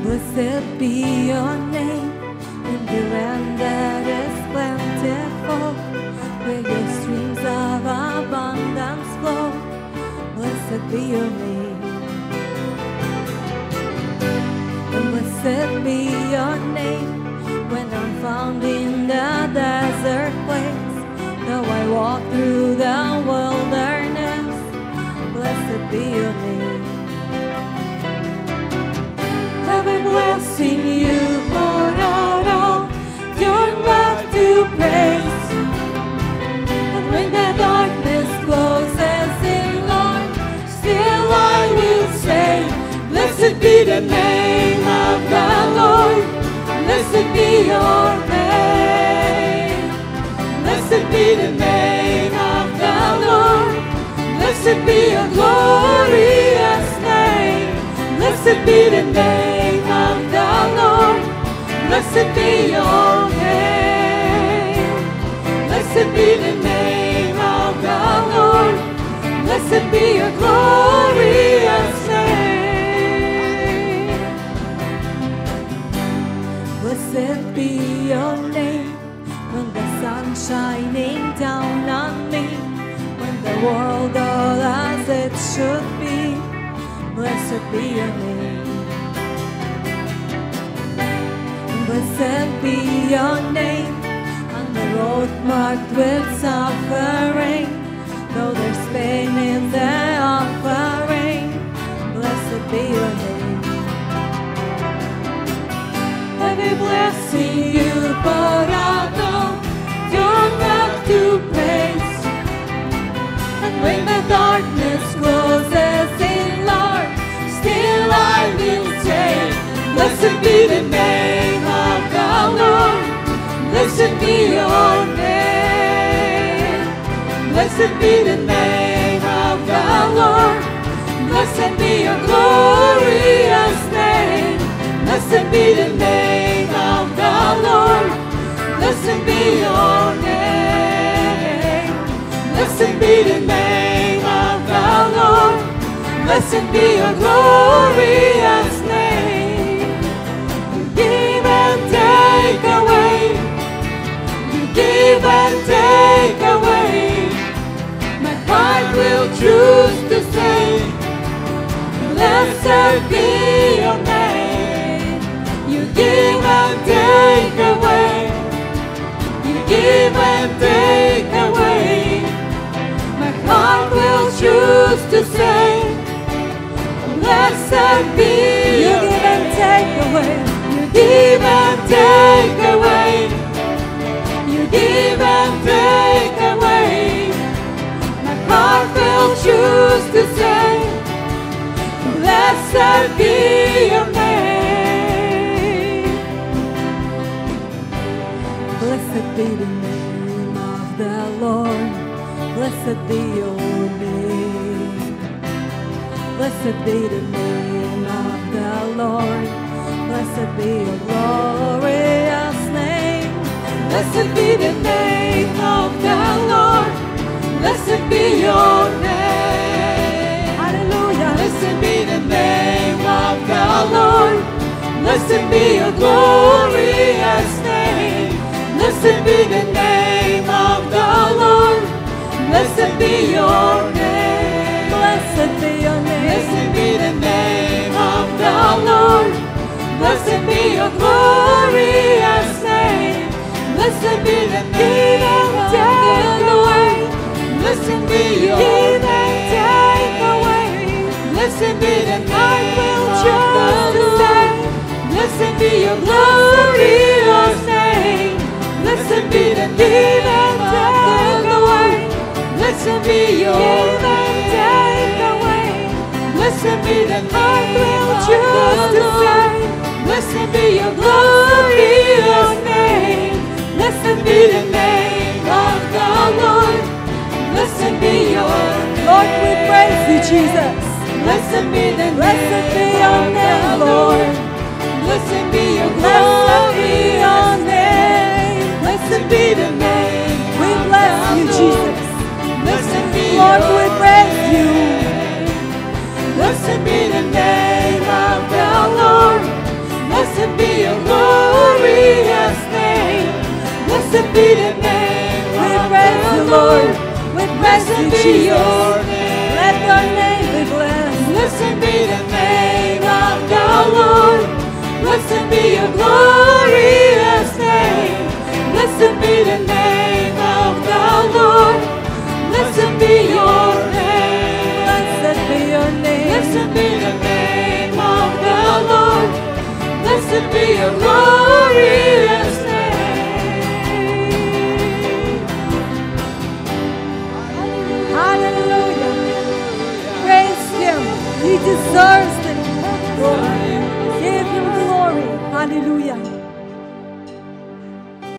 Blessed be your name in the land that is plentiful, where your streams of abundance flow. Blessed be your name. And blessed be your name when I'm found in the desert place. Though I walk through the wilderness, blessed be your name. Every blessing you pour out all your love to praise. And when the darkness closes in, Lord, still I will say, blessed be the name of the Lord. Blessed be your name. Blessed be the name of the Lord. Blessed be your glorious name. Blessed be the name of the Lord. Blessed be your name. Blessed be the name of the Lord. Blessed be your glorious name. Blessed be your name when the sun's shining down on me, when the world all as it should be. Blessed be your name. Blessed be your name on the road marked with suffering, though there's pain in the offering. Blessed be your name. Every blessing you pour out on your love to praise. And when the darkness closes in, Lord, still I will say, blessed be the name of the Lord. Blessed be your name. Blessed be the name of the Lord. Blessed be your glorious name. Blessed be the name of the Lord. Blessed be your name. Blessed be the name of the Lord. Blessed be your glorious name. You give and take away. You give and take away. My heart will choose to say, blessed be your name. You give and take away. You give and take away. My heart will choose to say, blessed be your name. You give and take away. You give and take away. You give and take away. My heart will choose to say, blessed be your name. Blessed be the name of the Lord. Blessed be your name. Blessed be the name of the Lord. Blessed be your glorious name. Blessed be the name of the Lord. Blessed be your name. Hallelujah. Blessed be the name of the Lord. Blessed be your glorious name. Blessed be the name of the Lord. Blessed be your name. Blessed be your name. Blessed be the name of the Lord. Blessed be your glorious name. Blessed be the name of the Lord. Blessed be your name. Take away. Blessed be the name of the Lord. Blessed be your glorious name. Blessed be the name of the Lord. Blessed be your name. Blessed be the name of the Lord. Blessed be your glorious name. Blessed be the name of the Lord. Blessed be your name. Lord, we praise you, Jesus. Blessed be the name. Blessed be your name, Lord. Blessed be your glorious name. Blessed be the name. We bless you, Jesus. Blessed be Lord, we praise you. Blessed be the name of the Lord. the name We of praise the the Lord. Lord. We praise you, Blessed be Jesus. your name. Let your name be blessed. Blessed be the name of the Lord. Blessed be your glorious name. Blessed be the name of the Lord. Blessed be your